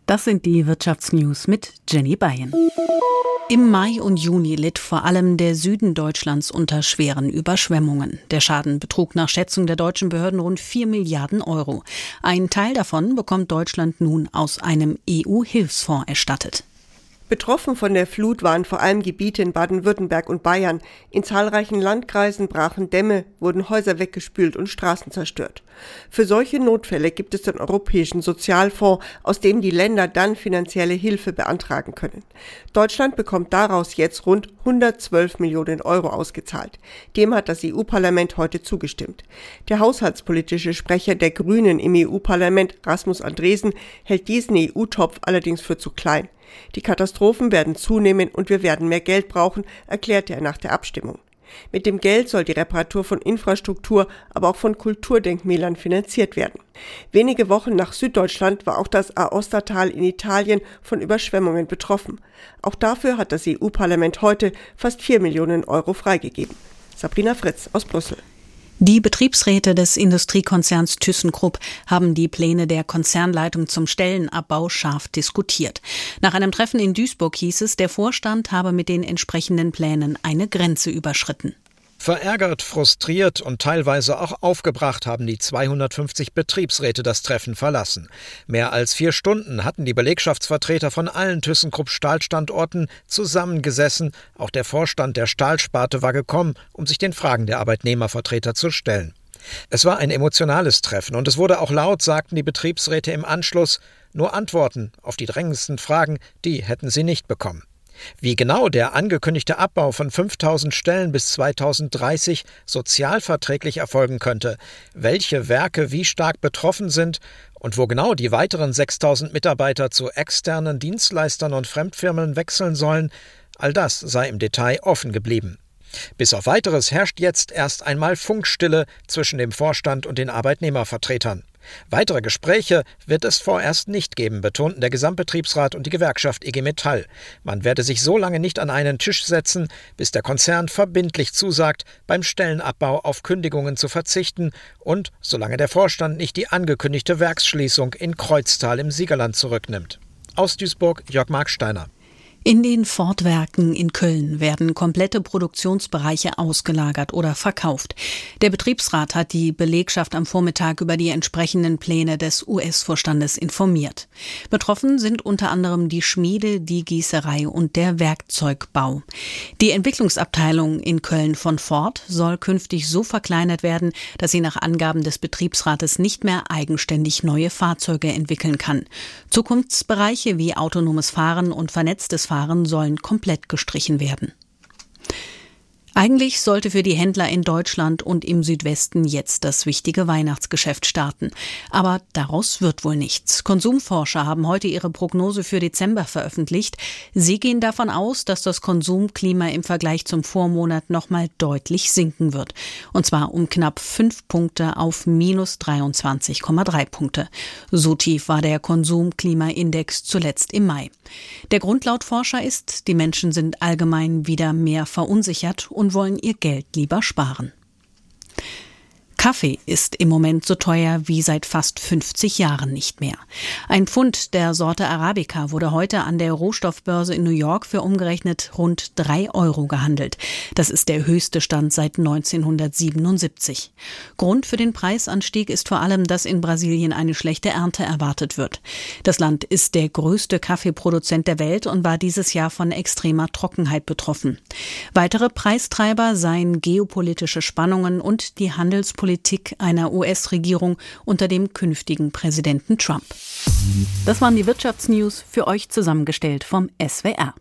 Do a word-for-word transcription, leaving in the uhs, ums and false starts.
Das sind die Wirtschaftsnews mit Jenny Beyen. Im Mai und Juni litt vor allem der Süden Deutschlands unter schweren Überschwemmungen. Der Schaden betrug nach Schätzung der deutschen Behörden rund vier Milliarden Euro. Ein Teil davon bekommt Deutschland nun aus einem E U-Hilfsfonds erstattet. Betroffen von der Flut waren vor allem Gebiete in Baden-Württemberg und Bayern. In zahlreichen Landkreisen brachen Dämme, wurden Häuser weggespült und Straßen zerstört. Für solche Notfälle gibt es den Europäischen Sozialfonds, aus dem die Länder dann finanzielle Hilfe beantragen können. Deutschland bekommt daraus jetzt rund hundertzwölf Millionen Euro ausgezahlt. Dem hat das E U-Parlament heute zugestimmt. Der haushaltspolitische Sprecher der Grünen im E U-Parlament, Rasmus Andresen, hält diesen E U-Topf allerdings für zu klein. Die Katastrophen werden zunehmen und wir werden mehr Geld brauchen, erklärte er nach der Abstimmung. Mit dem Geld soll die Reparatur von Infrastruktur, aber auch von Kulturdenkmälern finanziert werden. Wenige Wochen nach Süddeutschland war auch das Aostatal in Italien von Überschwemmungen betroffen. Auch dafür hat das E U-Parlament heute fast vier Millionen Euro freigegeben. Sabrina Fritz aus Brüssel. Die Betriebsräte des Industriekonzerns ThyssenKrupp haben die Pläne der Konzernleitung zum Stellenabbau scharf diskutiert. Nach einem Treffen in Duisburg hieß es, der Vorstand habe mit den entsprechenden Plänen eine Grenze überschritten. Verärgert, frustriert und teilweise auch aufgebracht haben die zweihundertfünfzig Betriebsräte das Treffen verlassen. Mehr als vier Stunden hatten die Belegschaftsvertreter von allen ThyssenKrupp-Stahlstandorten zusammengesessen. Auch der Vorstand der Stahlsparte war gekommen, um sich den Fragen der Arbeitnehmervertreter zu stellen. Es war ein emotionales Treffen und es wurde auch laut, sagten die Betriebsräte im Anschluss. Nur Antworten auf die drängendsten Fragen, die hätten sie nicht bekommen. Wie genau der angekündigte Abbau von fünftausend Stellen bis zweitausenddreißig sozialverträglich erfolgen könnte, welche Werke wie stark betroffen sind und wo genau die weiteren sechstausend Mitarbeiter zu externen Dienstleistern und Fremdfirmen wechseln sollen, all das sei im Detail offen geblieben. Bis auf Weiteres herrscht jetzt erst einmal Funkstille zwischen dem Vorstand und den Arbeitnehmervertretern. Weitere Gespräche wird es vorerst nicht geben, betonten der Gesamtbetriebsrat und die Gewerkschaft I G Metall. Man werde sich so lange nicht an einen Tisch setzen, bis der Konzern verbindlich zusagt, beim Stellenabbau auf Kündigungen zu verzichten und solange der Vorstand nicht die angekündigte Werksschließung in Kreuztal im Siegerland zurücknimmt. Aus Duisburg, Jörg-Marc Steiner. In den Ford-Werken in Köln werden komplette Produktionsbereiche ausgelagert oder verkauft. Der Betriebsrat hat die Belegschaft am Vormittag über die entsprechenden Pläne des U S-Vorstandes informiert. Betroffen sind unter anderem die Schmiede, die Gießerei und der Werkzeugbau. Die Entwicklungsabteilung in Köln von Ford soll künftig so verkleinert werden, dass sie nach Angaben des Betriebsrates nicht mehr eigenständig neue Fahrzeuge entwickeln kann. Zukunftsbereiche wie autonomes Fahren und vernetztes Fahren sollen komplett gestrichen werden. Eigentlich sollte für die Händler in Deutschland und im Südwesten jetzt das wichtige Weihnachtsgeschäft starten. Aber daraus wird wohl nichts. Konsumforscher haben heute ihre Prognose für Dezember veröffentlicht. Sie gehen davon aus, dass das Konsumklima im Vergleich zum Vormonat nochmal deutlich sinken wird. Und zwar um knapp fünf Punkte auf minus dreiundzwanzig Komma drei Punkte. So tief war der Konsumklimaindex zuletzt im Mai. Der Grund laut Forscher ist, die Menschen sind allgemein wieder mehr verunsichert und wollen ihr Geld lieber sparen. Kaffee ist im Moment so teuer wie seit fast fünfzig Jahren nicht mehr. Ein Pfund der Sorte Arabica wurde heute an der Rohstoffbörse in New York für umgerechnet rund drei Euro gehandelt. Das ist der höchste Stand seit neunzehnhundertsiebenundsiebzig. Grund für den Preisanstieg ist vor allem, dass in Brasilien eine schlechte Ernte erwartet wird. Das Land ist der größte Kaffeeproduzent der Welt und war dieses Jahr von extremer Trockenheit betroffen. Weitere Preistreiber seien geopolitische Spannungen und die Handelspolitik Politik einer U S-Regierung unter dem künftigen Präsidenten Trump. Das waren die Wirtschaftsnews, für euch zusammengestellt vom S W R.